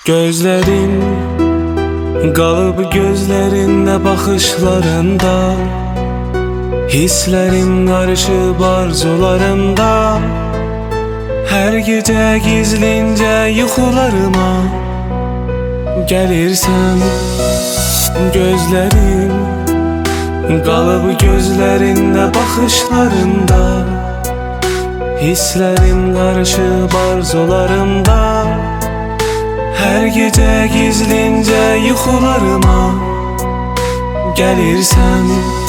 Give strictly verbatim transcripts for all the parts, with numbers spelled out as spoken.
Gözlerin qalıb gözlərində, baxışlarında hisslərim qarışıb arzularımda. Hər gecə gizlincə yuxularıma gəlirsən. Gözlerin qalıb gözlərində, baxışlarında hisslərim qarışıb arzularımda. Hər gecə gizlincə yuxularıma gəlirsən.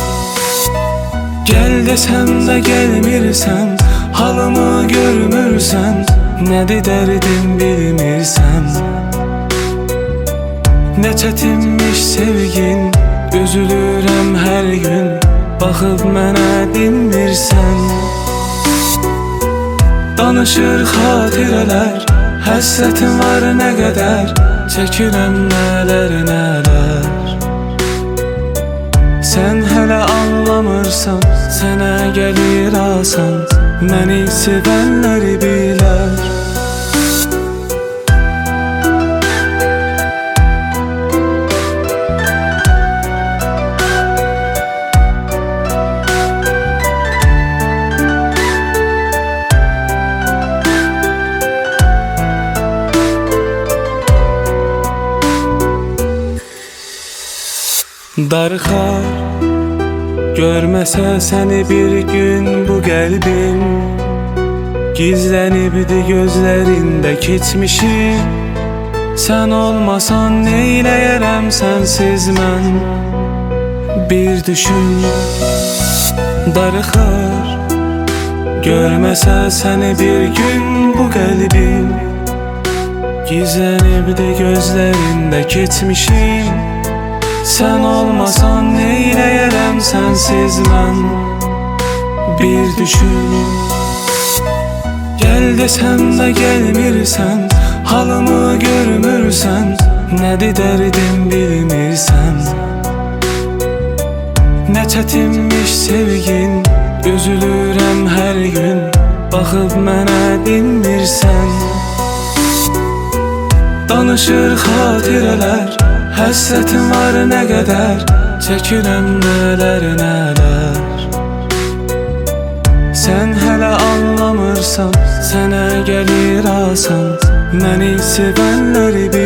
Gəl desəm də gəlmirsən, halımı görmürsən, nədir dərdim bilmirsən. Nə çətinmiş sevgin, üzülürəm hər gün, baxıb mənə dinmirsən. Danışır xatirələr, həsrətim var nə qədər, çəkirəm nələr nələr. Sən hələ anlamırsan, sənə gəlir asan, məni sevənləri bilər. Darıxar, görməsə səni bir gün bu qəlbim, gizlənibdi gözlərində keçmişim. Sən olmasan neyləyərəm sənsiz mən, bir düşün. Darıxar, görməsə səni bir gün bu qəlbim, gizlənibdi gözlərində keçmişim. Sən olmasan neyləyərəm sənsiz mən, bir düşün. Gəl desəm də gəlmirsən, halımı görmürsən, nədir dərdim bilmirsən. Nə çətinmiş sevgin, üzülürəm hər gün, baxıb mənə dinmirsən. Danışır xatirələr, həsrətim var nə qədər, çəkirəm nələr nələr. Sən hələ anlamırsan, sənə gəlir asan, məni sevənləri bil.